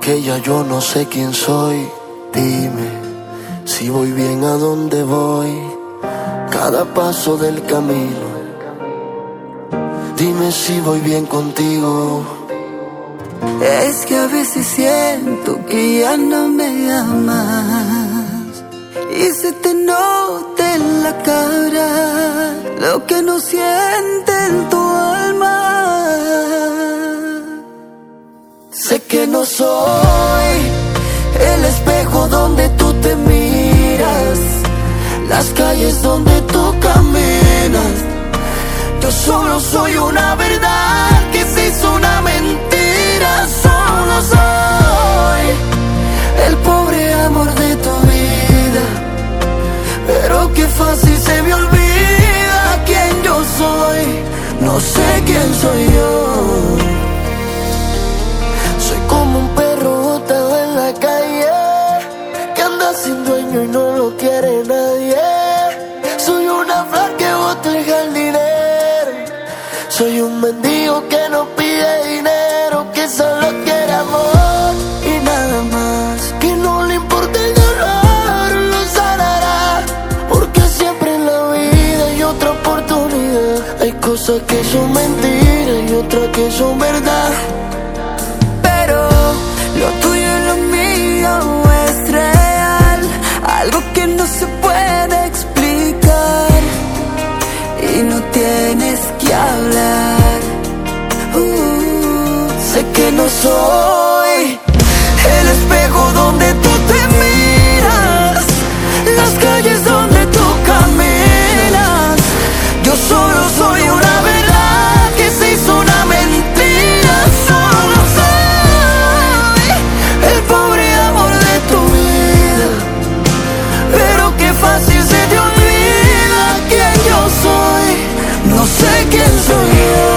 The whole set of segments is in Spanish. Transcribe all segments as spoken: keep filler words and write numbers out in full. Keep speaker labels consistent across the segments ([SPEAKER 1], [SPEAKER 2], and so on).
[SPEAKER 1] que ya yo no sé quién soy. Dime si voy bien a dónde voy, cada paso del camino. Dime si voy bien contigo.
[SPEAKER 2] Es que a veces siento que ya no me amas y se te nota en la cara lo que no siente en tu alma.
[SPEAKER 1] Sé que no soy el espejo donde tú te miras, las calles donde tú caminas. Yo solo soy una verdad que se hizo una mentira. Solo soy el pobre amor de tu vida, pero qué fácil se me olvida quién yo soy. No sé quién soy yo. Soy como un perro botado en la calle, que anda sin dueño y no lo quiere nadie. Soy una flor que bota el jardinero. Soy un mendigo que no pide dinero, que solo quiere amor y nada más. Que no le importa el dolor, lo sanará, porque siempre en la vida hay otra oportunidad. Hay cosas que son mentiras y otras que son verdad.
[SPEAKER 2] Lo tuyo y lo mío es real, algo que no se puede explicar y no tienes que hablar. uh,
[SPEAKER 1] Sé que no soy el espejo donde tú te miras, las calles donde tú caminas. Yo solo soy una verdad que se hizo una mentira. Solo soy el pobre amor de tu vida, pero qué fácil se te olvida quién yo soy. No sé quién soy yo.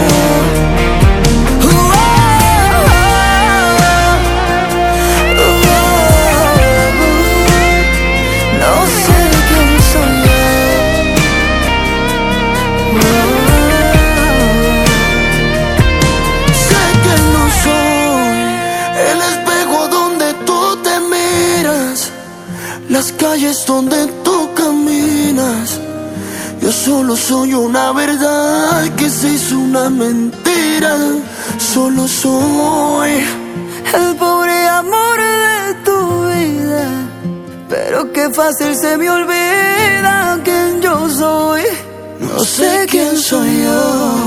[SPEAKER 1] Las calles donde tú caminas. Yo solo soy una verdad que se hizo una mentira. Solo soy
[SPEAKER 2] el pobre amor de tu vida, pero qué fácil se me olvida quién yo soy.
[SPEAKER 1] No sé quién soy yo.